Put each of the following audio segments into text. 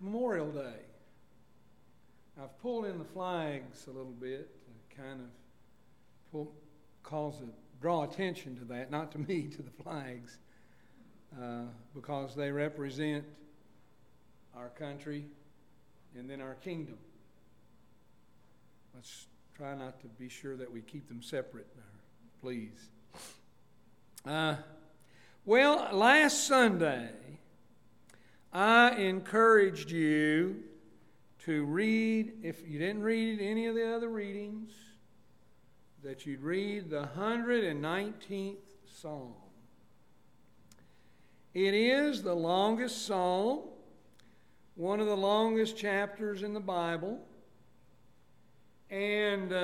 Memorial Day. I've pulled in the flags a little bit to kind of draw attention to that, not to me, to the flags, because they represent our country and then our kingdom. Let's try not to be sure that we keep them separate, please. Well, last Sunday, I encouraged you to read, if you didn't read any of the other readings, that you'd read the 119th Psalm. It is the longest psalm, one of the longest chapters in the Bible. And,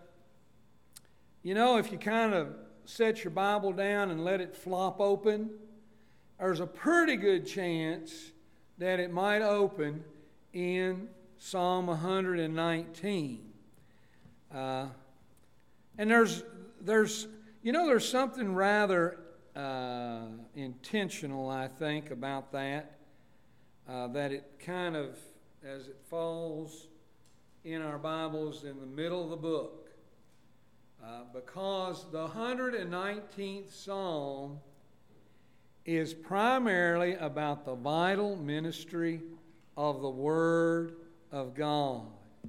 if you kind of set your Bible down and let it flop open, there's a pretty good chance that it might open in Psalm 119. And there's something rather intentional, I think, about that it kind of, as it falls in our Bibles in the middle of the book, because the 119th Psalm is primarily about the vital ministry of the Word of God.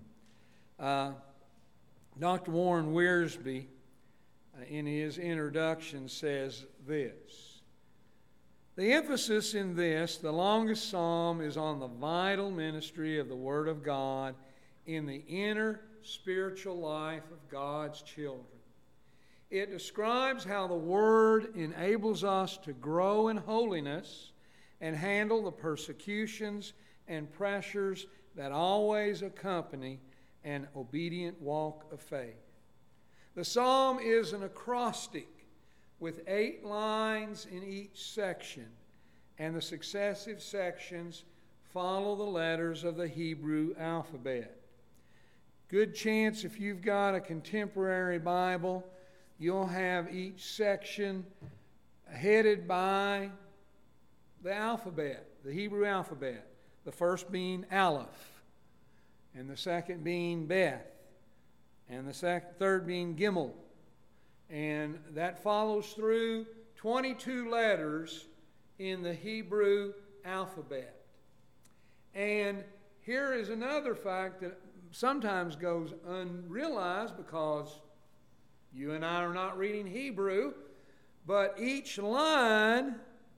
Dr. Warren Wiersbe, in his introduction, says this: the emphasis in this, the longest psalm, is on the vital ministry of the Word of God in the inner spiritual life of God's children. It describes how the Word enables us to grow in holiness and handle the persecutions and pressures that always accompany an obedient walk of faith. The psalm is an acrostic with 8 lines in each section, and the successive sections follow the letters of the Hebrew alphabet. Good chance if you've got a contemporary Bible, you'll have each section headed by the alphabet, the Hebrew alphabet. The first being Aleph, and the second being Beth, and the third being Gimel. And that follows through 22 letters in the Hebrew alphabet. And here is another fact that sometimes goes unrealized because you and I are not reading Hebrew, but each line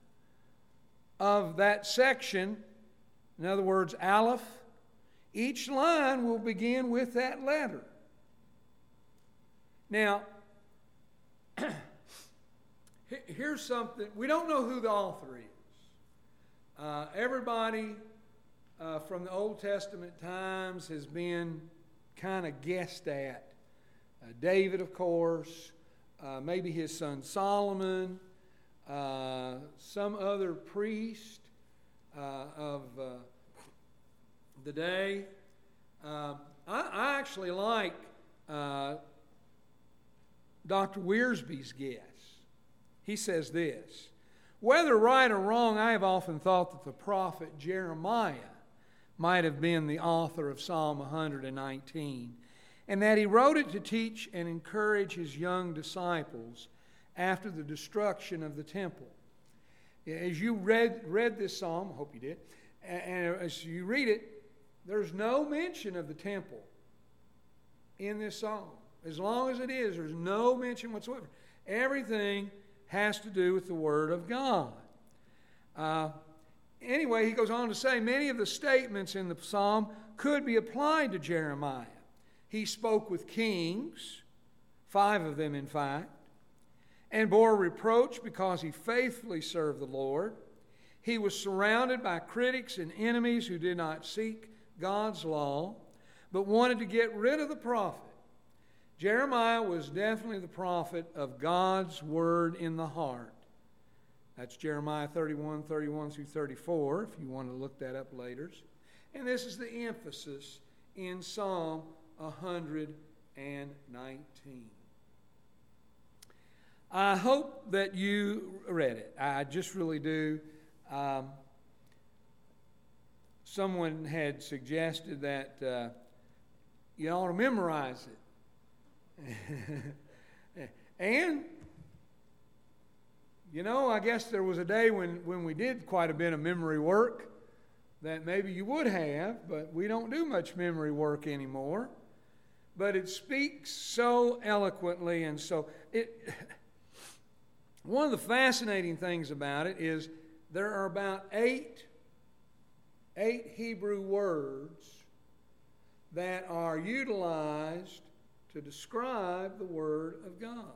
of that section, in other words, Aleph, each line will begin with that letter. Now, here's something. We don't know who the author is. Everybody from the Old Testament times has been kind of guessed at. David, of course, maybe his son Solomon, some other priest of the day. I actually like Dr. Wiersbe's guess. He says this: whether right or wrong, I have often thought that the prophet Jeremiah might have been the author of Psalm 119, and that he wrote it to teach and encourage his young disciples after the destruction of the temple. As you read this psalm, I hope you did, and as you read it, there's no mention of the temple in this psalm. As long as it is, there's no mention whatsoever. Everything has to do with the Word of God. Anyway, he goes on to say, many of the statements in the psalm could be applied to Jeremiah. He spoke with kings, 5 of them in fact, and bore reproach because he faithfully served the Lord. He was surrounded by critics and enemies who did not seek God's law, but wanted to get rid of the prophet. Jeremiah was definitely the prophet of God's word in the heart. That's Jeremiah 31 through 34, if you want to look that up later. And this is the emphasis in Psalm 119. I hope that you read it. I just really do. someone had suggested that you ought to memorize it. And, I guess there was a day when we did quite a bit of memory work that maybe you would have, but we don't do much memory work anymore. But it speaks so eloquently, and so one of the fascinating things about it is there are about eight Hebrew words that are utilized to describe the Word of God.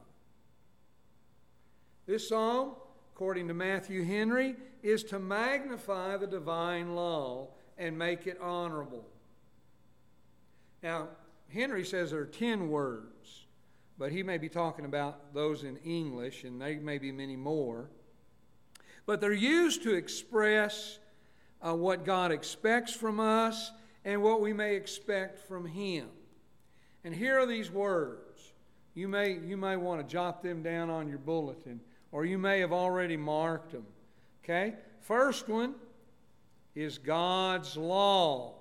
This psalm, according to Matthew Henry, is to magnify the divine law and make it honorable. Now, Henry says there are 10 words, but he may be talking about those in English, and there may be many more. But they're used to express what God expects from us and what we may expect from Him. And here are these words. You may want to jot them down on your bulletin, or you may have already marked them. Okay? First one is God's law.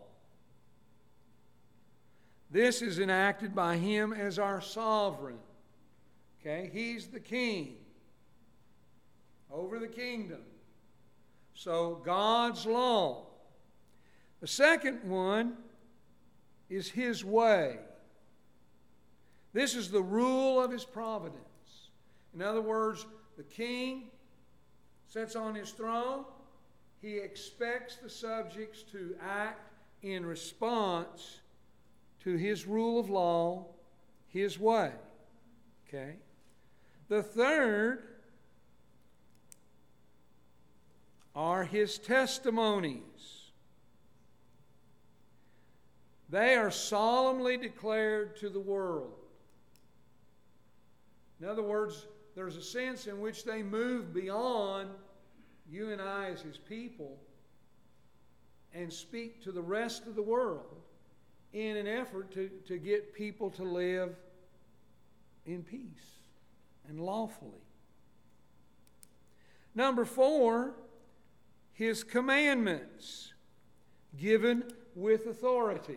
This is enacted by Him as our sovereign. Okay? He's the king over the kingdom. So, God's law. The second one is His way. This is the rule of His providence. In other words, the king sits on his throne. He expects the subjects to act in response to His rule of law, His way. Okay? The third are His testimonies. They are solemnly declared to the world. In other words, there's a sense in which they move beyond you and I as His people and speak to the rest of the world in an effort to get people to live in peace and lawfully. Number 4, His commandments, given with authority.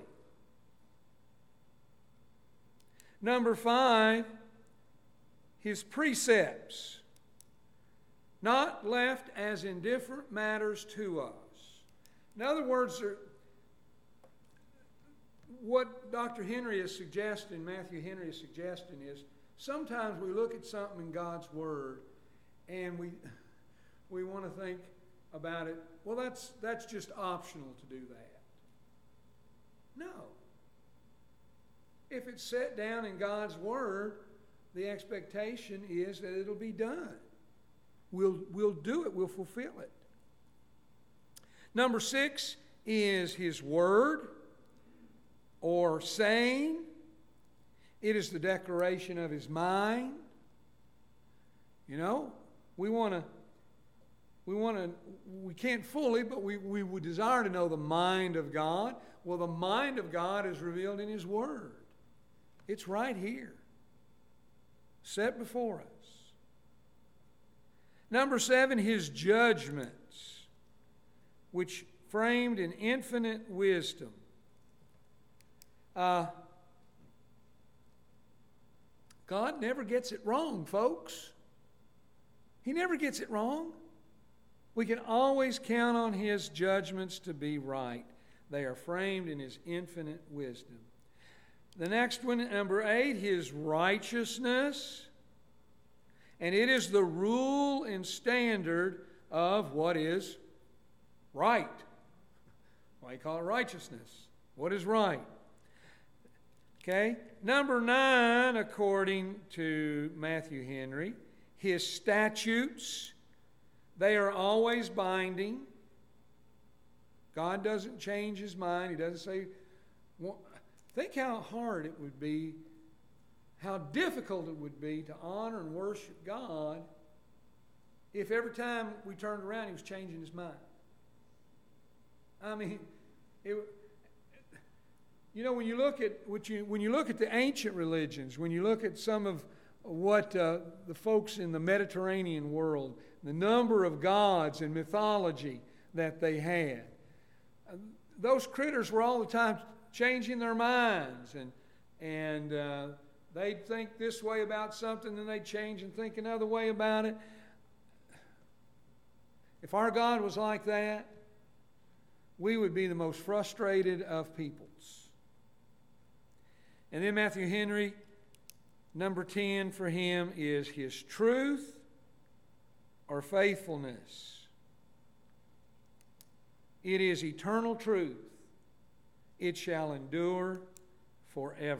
Number 5, His precepts, not left as indifferent matters to us. In other words, what Dr. Henry is suggesting, Matthew Henry is suggesting, is sometimes we look at something in God's Word and we want to think about it, well, that's just optional to do that. No. If it's set down in God's Word, the expectation is that it'll be done. We'll do it. We'll fulfill it. Number 6 is His word or saying. It is the declaration of His mind. We can't fully, but we would desire to know the mind of God. Well, the mind of God is revealed in His word. It's right here, set before us. Number 7, His judgments, which framed in infinite wisdom. God never gets it wrong, folks. He never gets it wrong. We can always count on His judgments to be right. They are framed in His infinite wisdom. The next one, number 8, His righteousness. And it is the rule and standard of what is right. Why do you call it righteousness? What is right? Okay. Number 9, according to Matthew Henry, His statutes. They are always binding. God doesn't change His mind. He doesn't say, well, think how hard it would be, how difficult it would be to honor and worship God if every time we turned around He was changing His mind. I mean, when you look at the ancient religions, when you look at some of what the folks in the Mediterranean world, the number of gods and mythology that they had, those critters were all the time changing their minds, and they'd think this way about something, then they'd change and think another way about it. If our God was like that, we would be the most frustrated of peoples. And then Matthew Henry, number 10 for him is his truth or faithfulness. It is eternal truth. It shall endure forever.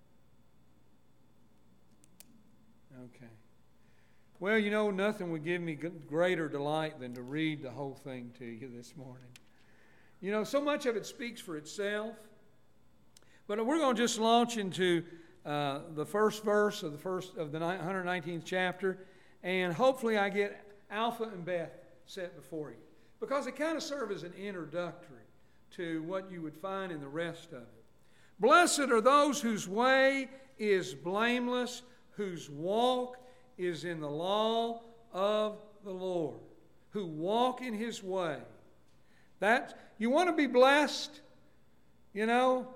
Okay. Well, you know, nothing would give me greater delight than to read the whole thing to you this morning. You know, so much of it speaks for itself. But we're going to just launch into the first verse of the 119th chapter, and hopefully I get Alpha and Beth set before you, because it kind of serves as an introductory to what you would find in the rest of it. Blessed are those whose way is blameless, whose walk is in the law of the Lord, who walk in His way. That you want to be blessed, you know.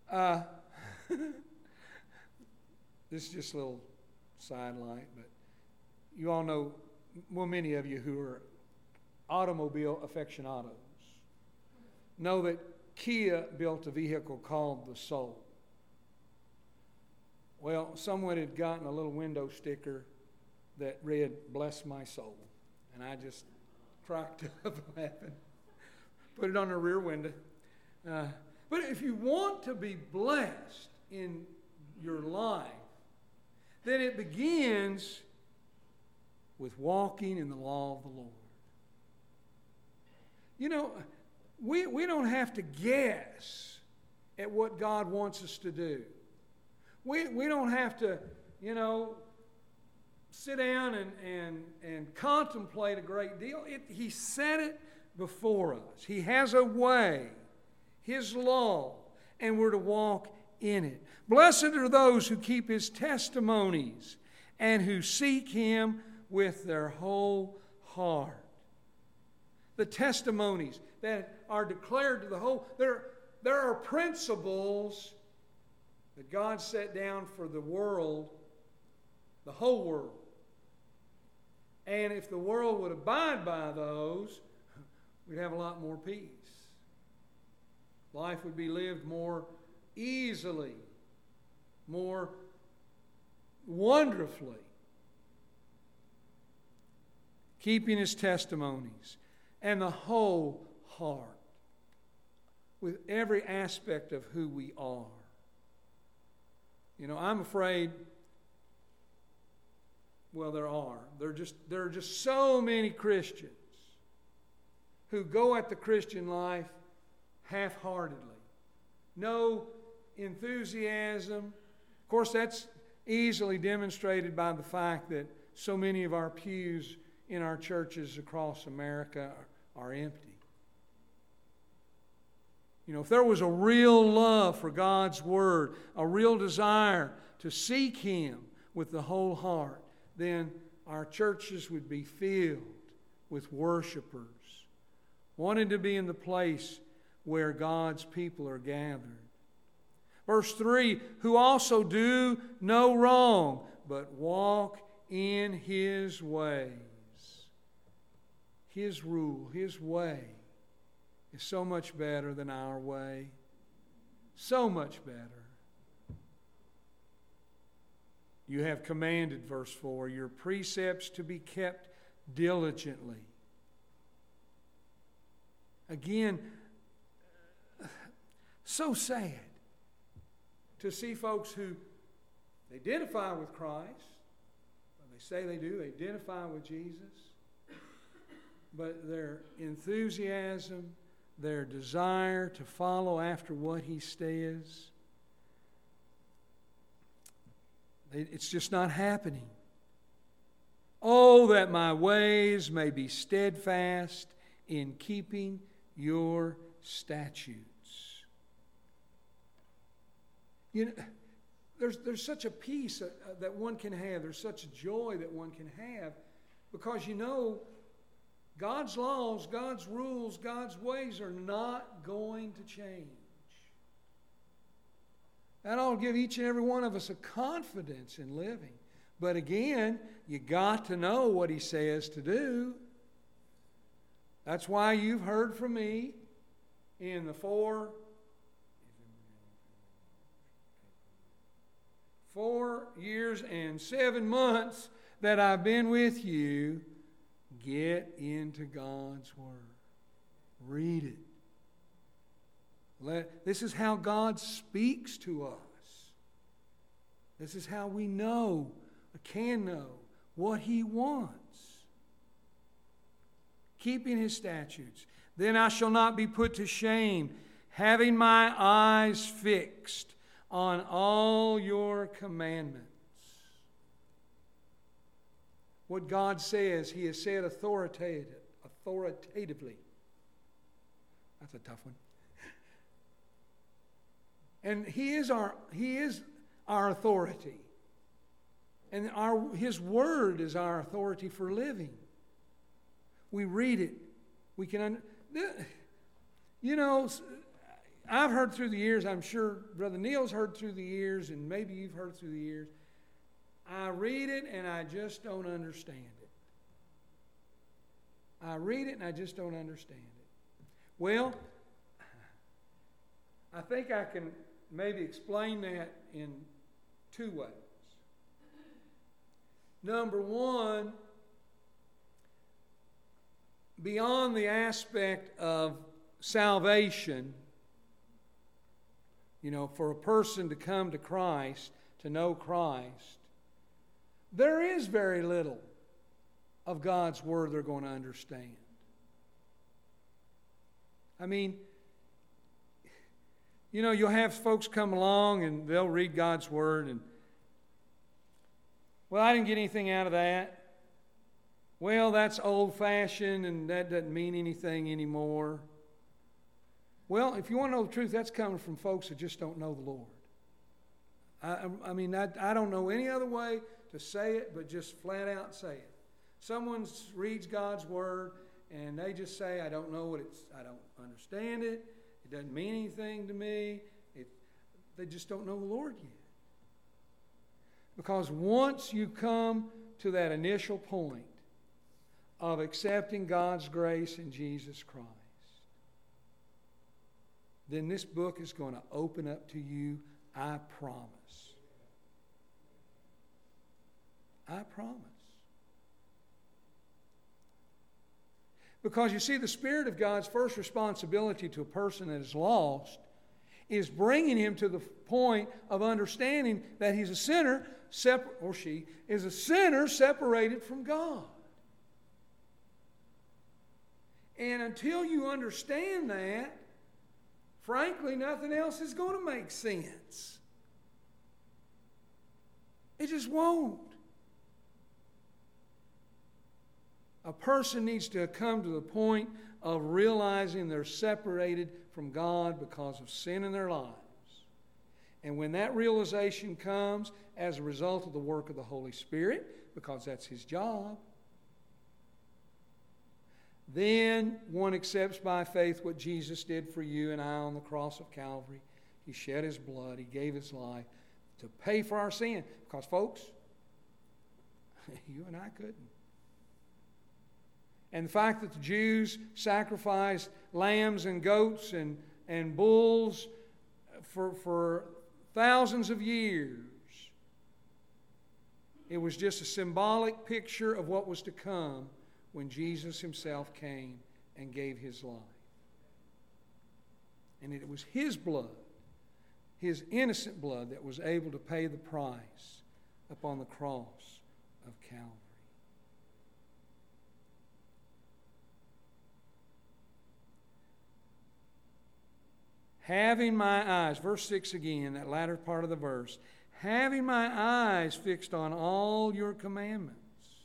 This is just a little sidelight, but you all know, well, many of you who are automobile aficionados know that Kia built a vehicle called the Soul. Well, someone had gotten a little window sticker that read, "Bless my soul." And I just cracked up laughing. Put it on the rear window. But if you want to be blessed in your life, then it begins with walking in the law of the Lord. You know, we don't have to guess at what God wants us to do. We don't have to, you know, sit down and contemplate a great deal. He said it before us. He has a way, His law, and we're to walk in it. Blessed are those who keep His testimonies and who seek Him with their whole heart. The testimonies that are declared to the whole, there are principles that God set down for the world, the whole world. And if the world would abide by those, we'd have a lot more peace. Life would be lived more easily, more wonderfully. Keeping His testimonies and the whole heart with every aspect of who we are. You know, I'm afraid, well, there are just so many Christians who go at the Christian life half-heartedly. No enthusiasm. Of course, that's easily demonstrated by the fact that so many of our pews in our churches across America are empty. You know, if there was a real love for God's Word, a real desire to seek Him with the whole heart, then our churches would be filled with worshipers, wanting to be in the place where God's people are gathered. Verse 3, who also do no wrong, but walk in His ways. His rule, His way is so much better than our way. So much better. You have commanded, verse 4, your precepts to be kept diligently. Again, so sad to see folks who identify with Christ. They say they do. They identify with Jesus. But their enthusiasm, their desire to follow after what He says, it's just not happening. Oh, that my ways may be steadfast in keeping your statutes. You know, there's such a peace that one can have. There's such joy that one can have because you know God's laws, God's rules, God's ways are not going to change. That ought to give each and every one of us a confidence in living. But again, you got to know what He says to do. That's why you've heard from me in the 4 years and 7 months that I've been with you. Get into God's Word. Read it. This is how God speaks to us. This is how we know, can know, what He wants. Keeping His statutes. Then I shall not be put to shame, having my eyes fixed on all your commandments. What God says, He has said authoritatively. That's a tough one. And He is our authority. And His Word is our authority for living. We read it. We can I've heard through the years, I'm sure Brother Neil's heard through the years, and maybe you've heard through the years, I read it and I just don't understand it. I read it and I just don't understand it. Well, I think I can maybe explain that in 2 ways. Number one, beyond the aspect of salvation, for a person to come to Christ, to know Christ, there is very little of God's Word they're going to understand. I mean, you'll have folks come along and they'll read God's Word and, well, I didn't get anything out of that. Well, that's old-fashioned and that doesn't mean anything anymore. Well, if you want to know the truth, that's coming from folks that just don't know the Lord. I don't know any other way to say it but just flat out say it. Someone reads God's Word and they just say, I don't know I don't understand it. It doesn't mean anything to me. They just don't know the Lord yet. Because once you come to that initial point of accepting God's grace in Jesus Christ, then this book is going to open up to you, I promise. I promise. Because you see, the Spirit of God's first responsibility to a person that is lost is bringing him to the point of understanding that he's a sinner, or she is a sinner separated from God. And until you understand that, frankly, nothing else is going to make sense. It just won't. A person needs to come to the point of realizing they're separated from God because of sin in their lives. And when that realization comes as a result of the work of the Holy Spirit, because that's His job, then one accepts by faith what Jesus did for you and I on the cross of Calvary. He shed His blood. He gave His life to pay for our sin. Because, folks, you and I couldn't. And the fact that the Jews sacrificed lambs and goats and bulls for thousands of years, it was just a symbolic picture of what was to come when Jesus Himself came and gave His life. And it was His blood, His innocent blood, that was able to pay the price upon the cross of Calvary. Having my eyes, verse 6 again, that latter part of the verse, having my eyes fixed on all your commandments.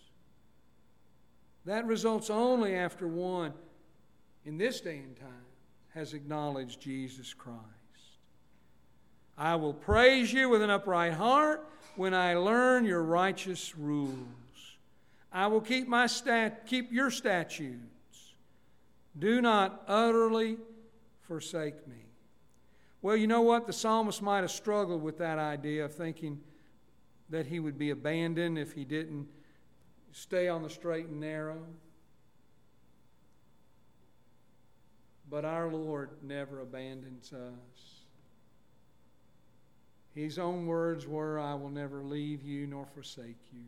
That results only after one, in this day and time, has acknowledged Jesus Christ. I will praise you with an upright heart when I learn your righteous rules. I will keep your statutes. Do not utterly forsake me. Well, you know what? The psalmist might have struggled with that idea of thinking that he would be abandoned if he didn't stay on the straight and narrow. But our Lord never abandons us. His own words were, I will never leave you nor forsake you.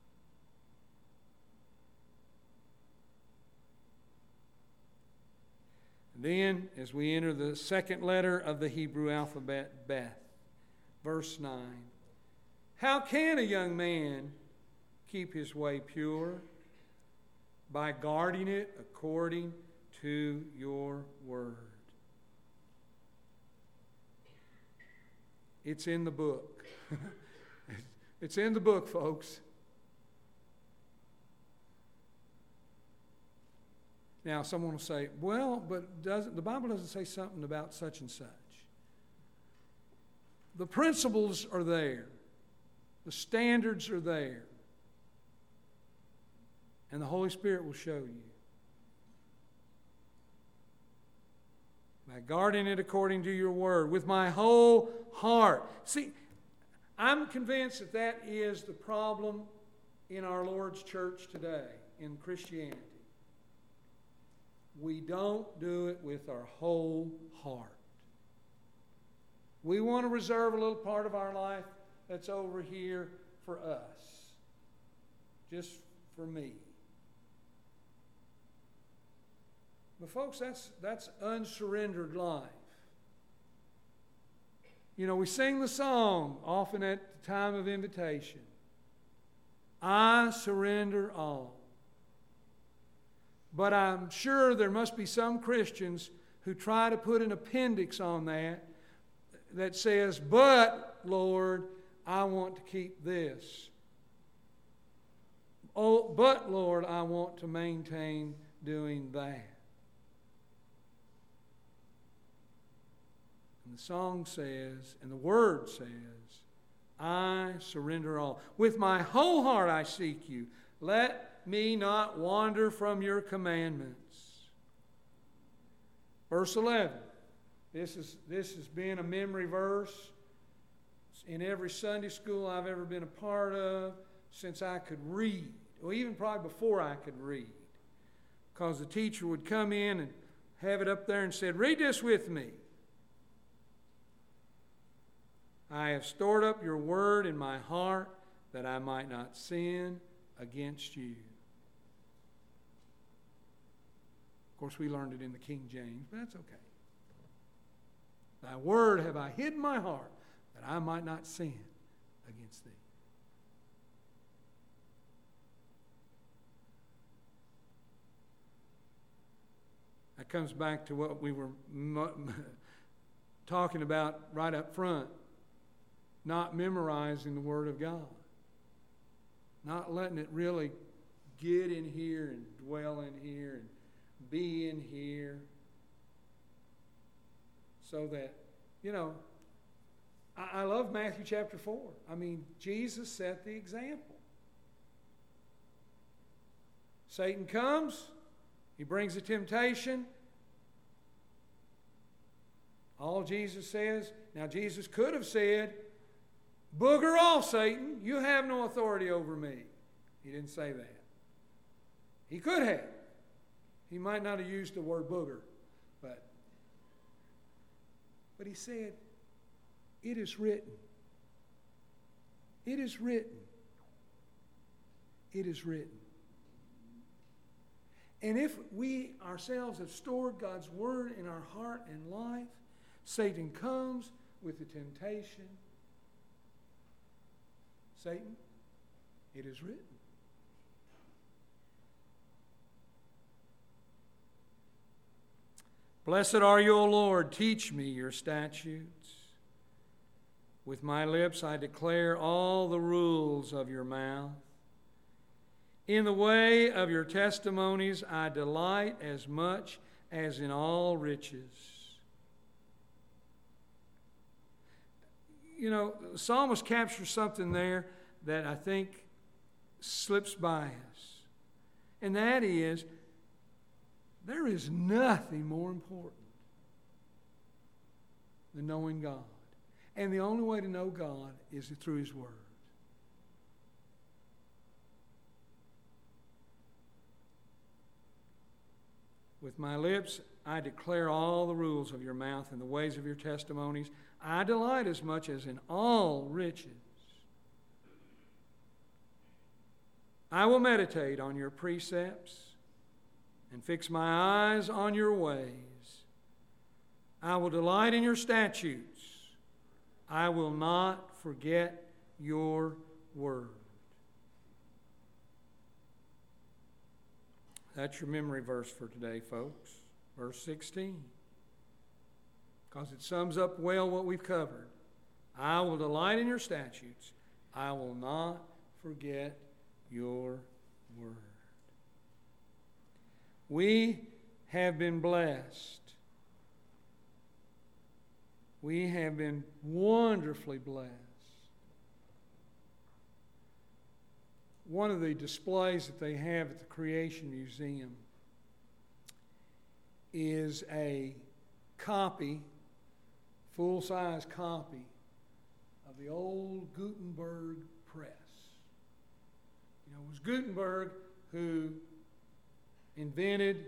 Then, as we enter the second letter of the Hebrew alphabet, Beth, verse 9. How can a young man keep his way pure? By guarding it according to your word. It's in the book. It's in the book, folks. Now, someone will say, well, but the Bible doesn't say something about such and such. The principles are there. The standards are there. And the Holy Spirit will show you. By guarding it according to your word, with my whole heart. See, I'm convinced that that is the problem in our Lord's church today, in Christianity. We don't do it with our whole heart. We want to reserve a little part of our life that's over here for us. Just for me. But folks, that's unsurrendered life. You know, we sing the song often at the time of invitation. I surrender all. But I'm sure there must be some Christians who try to put an appendix on that says, but, Lord, I want to keep this. Oh, but, Lord, I want to maintain doing that. And the song says, and the word says, I surrender all. With my whole heart I seek you. Let me not wander from your commandments. Verse 11. This has been a memory verse in every Sunday school I've ever been a part of since I could read. Or even probably before I could read. Because the teacher would come in and have it up there and said, read this with me. I have stored up your word in my heart that I might not sin against you. Of course, we learned it in the King James, but that's okay. Thy word have I hid in my heart that I might not sin against thee. That comes back to what we were talking about right up front. Not memorizing the Word of God. Not letting it really get in here and dwell in here and be in here. So that, you know, I love Matthew chapter 4. I mean, Jesus set the example. Satan comes. He brings a temptation. All Jesus says, now Jesus could have said, booger off, Satan. You have no authority over me. He didn't say that. He could have. He might not have used the word booger, but he said, it is written. It is written. It is written. And if we ourselves have stored God's word in our heart and life, Satan comes with the temptation. Satan, it is written. Blessed are you, O Lord. Teach me your statutes. With my lips I declare all the rules of your mouth. In the way of your testimonies I delight as much as in all riches. You know, the psalmist captures something there that I think slips by us. And that is, There is nothing more important than knowing God. And the only way to know God is through His Word. With my lips I declare all the rules of your mouth and the ways of your testimonies. I delight as much as in all riches. I will meditate on your precepts and fix my eyes on your ways. I will delight in your statutes. I will not forget your word. That's your memory verse for today, folks. Verse 16. Because it sums up well what we've covered. I will delight in your statutes. I will not forget your word. We have been blessed. We have been wonderfully blessed. One of the displays that they have at the Creation Museum is a copy, full-size copy, of the old Gutenberg press. You know, it was Gutenberg who invented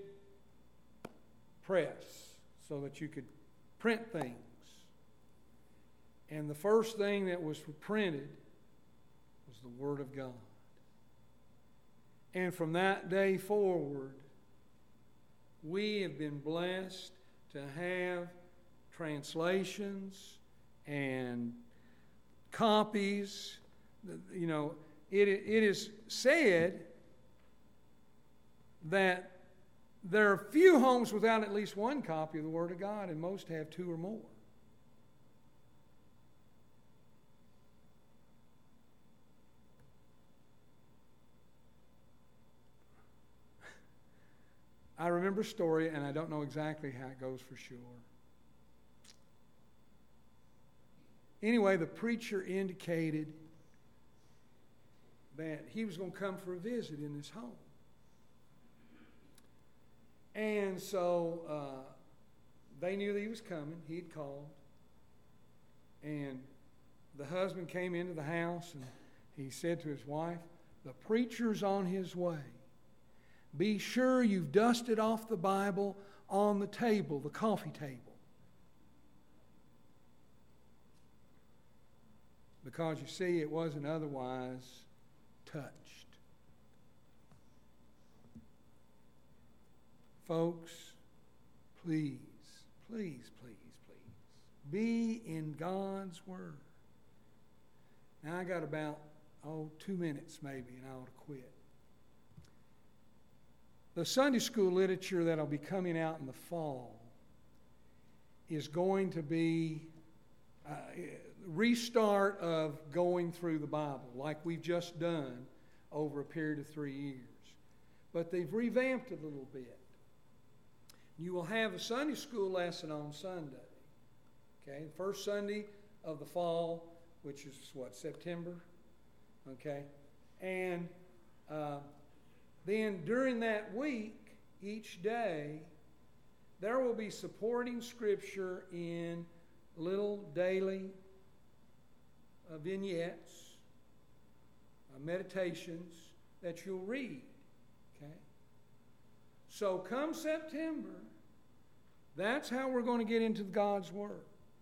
press so that you could print things. And the first thing that was printed was the Word of God. And from that day forward, we have been blessed to have translations and copies. You know, it is said that there are few homes without at least one copy of the Word of God, and most have two or more. I remember a story, and I don't know exactly how it goes for sure. Anyway, the preacher indicated that he was going to come for a visit in his home. And so they knew that he was coming. He'd called. And the husband came into the house, and he said to his wife, "The preacher's on his way. Be sure you've dusted off the Bible on the table, the coffee table. Because you see, it wasn't otherwise touched." Folks, please, please, please, please, be in God's Word. Now I got about, 2 minutes maybe, and I ought to quit. The Sunday school literature that will be coming out in the fall is going to be a restart of going through the Bible like we've just done over a period of 3 years. But they've revamped it a little bit. You will have a Sunday school lesson on Sunday. Okay, the first Sunday of the fall, which is September? Okay, and then during that week, each day, there will be supporting scripture in little daily vignettes, meditations that you'll read. Okay? So come September, that's how we're going to get into God's Word.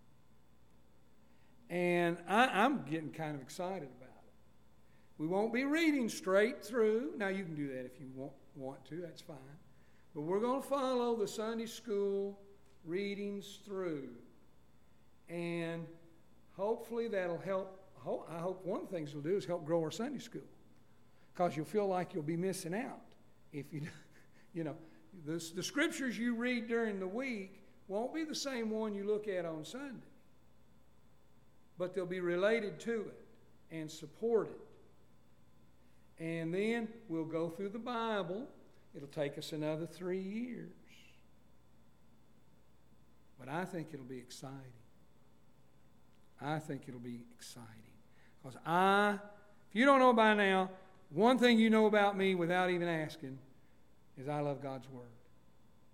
And I'm getting kind of excited about it. We won't be reading straight through. Now, you can do that if you want to. That's fine. But we're going to follow the Sunday school readings through. And hopefully that'll help. I hope one of the things it'll do is help grow our Sunday school. Because you'll feel like you'll be missing out. If the scriptures you read during the week won't be the same one you look at on Sunday. But they'll be related to it and support it. And then we'll go through the Bible. It'll take us another 3 years. But I think it'll be exciting. I think it'll be exciting. Because if you don't know by now, one thing you know about me without even asking is I love God's Word.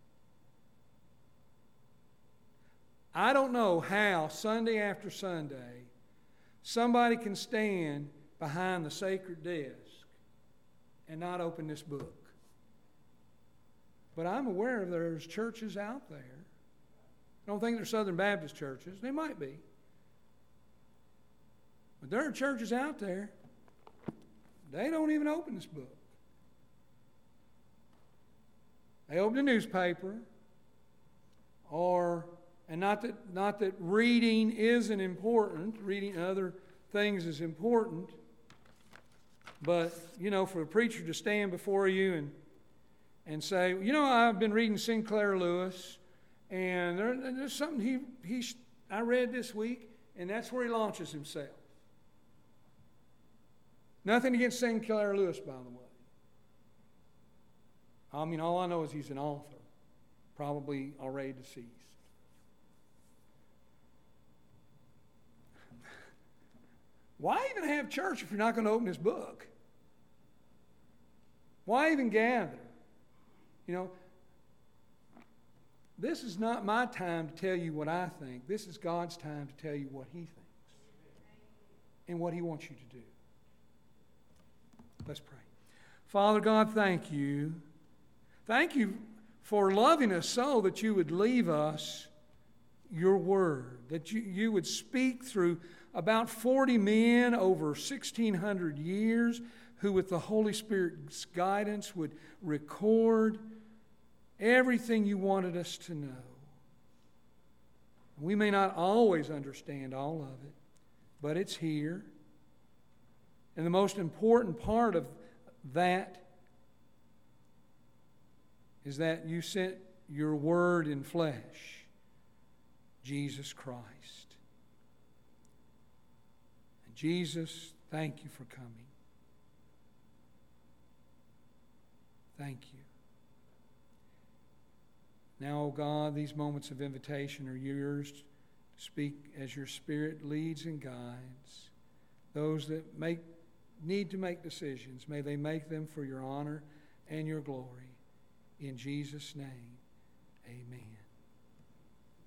I don't know how Sunday after Sunday somebody can stand behind the sacred desk and not open this book. But I'm aware there's churches out there. I don't think they're Southern Baptist churches. They might be. But there are churches out there, they don't even open this book. They open the newspaper, and not that reading isn't important, reading other things is important, but, for a preacher to stand before you and say, I've been reading Sinclair Lewis, and there's something I read this week, and that's where he launches himself. Nothing against Sinclair Lewis, by the way. All I know is he's an author, probably already deceased. Why even have church if you're not going to open this book? Why even gather? This is not my time to tell you what I think. This is God's time to tell you what He thinks and what He wants you to do. Let's pray. Father God, thank you. Thank you for loving us so that you would leave us your word, that you would speak through about 40 men over 1,600 years who, with the Holy Spirit's guidance, would record everything you wanted us to know. We may not always understand all of it, but it's here. And the most important part of that is that you sent your word in flesh, Jesus Christ. And Jesus, thank you for coming. Thank you. Now, O God, these moments of invitation are yours to speak as your Spirit leads and guides. Those that need to make decisions, may they make them for your honor and your glory. In Jesus' name, amen.